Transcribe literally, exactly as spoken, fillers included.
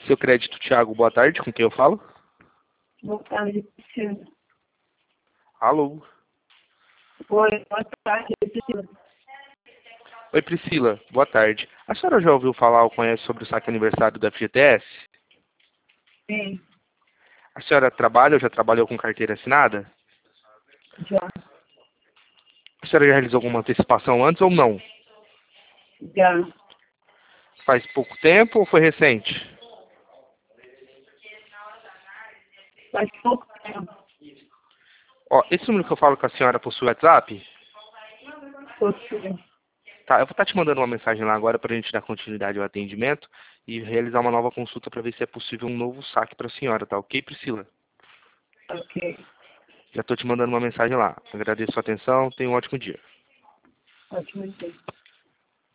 Seu crédito, Thiago, boa tarde, com quem eu falo? Boa tarde, Priscila. Alô? Oi, boa tarde, Priscila. Oi, Priscila, boa tarde. A senhora já ouviu falar ou conhece sobre o saque aniversário do F G T S? Sim, A senhora trabalha ou já trabalhou com carteira assinada? já, A senhora já realizou alguma antecipação antes ou não? já. Faz pouco tempo ou foi recente? Faz pouco tempo. Ó, esse número que eu falo com a senhora possui WhatsApp? Possui. Tá, eu vou estar te mandando uma mensagem lá agora para a gente dar continuidade ao atendimento e realizar uma nova consulta para ver se é possível um novo saque para a senhora, tá ok, Priscila? Ok, Já estou te mandando uma mensagem lá. Agradeço a sua atenção, tenha um ótimo dia. ótimo dia.